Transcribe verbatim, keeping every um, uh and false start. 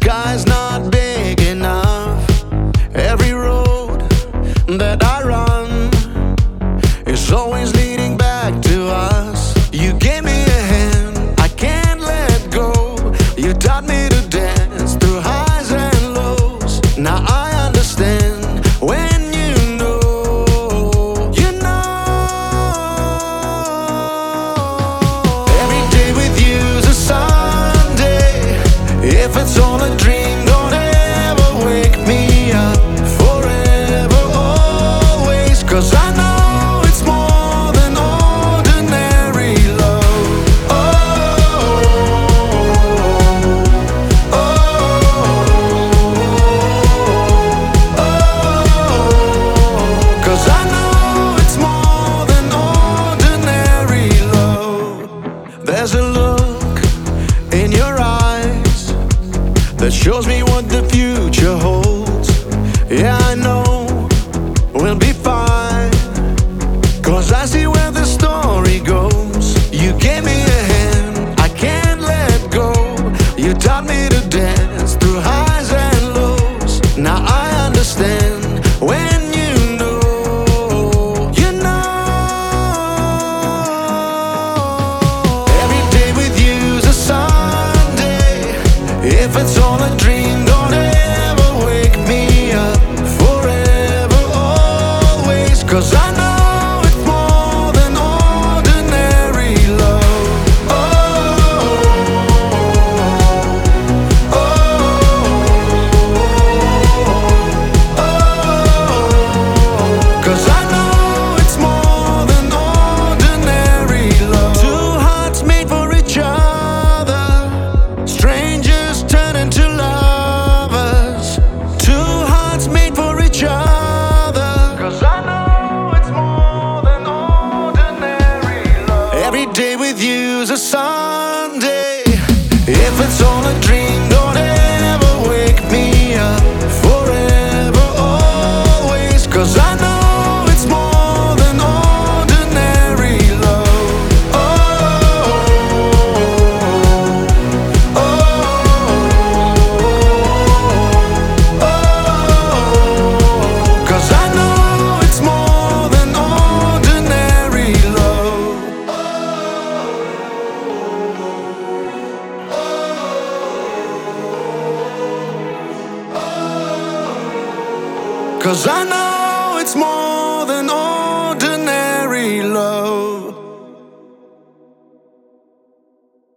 sky's not big enough. Every road that I run is always leading back to us. You gave me a hand, I can't let go. You taught me to dance through highs and lows. Now I understand when you know, you know. Every day with you's a Sunday. If it's all a dream, don't ever wake me up. Forever, always, 'cause I know it's more than ordinary love. Oh, oh, oh, oh, 'cause I know it's more than ordinary love. There's a look in your eyes that shows me what the future holds. Yeah, I know we'll be fine, 'cause I see where the story goes. You gave me a hand, I can't let go. You taught me to dance through highs and lows. Now I understand when you know, you know. Every day with you's a Sunday. If it's all a dream, don't ever wake me up. Forever, always, 'cause I know it's more than ordinary love. Oh, oh, oh, 'cause I know it's more than ordinary love. Two hearts made for each other, strangers turn into lovers. Two hearts made for each other, 'cause I know it's more than ordinary love. Every day with you's a Sunday. If it's all a dream, don't ever wake me up. Forever, always, 'cause I know it's more than ordinary love. Oh, oh, oh, 'cause I know it's more than ordinary love. 'Cause I know it's more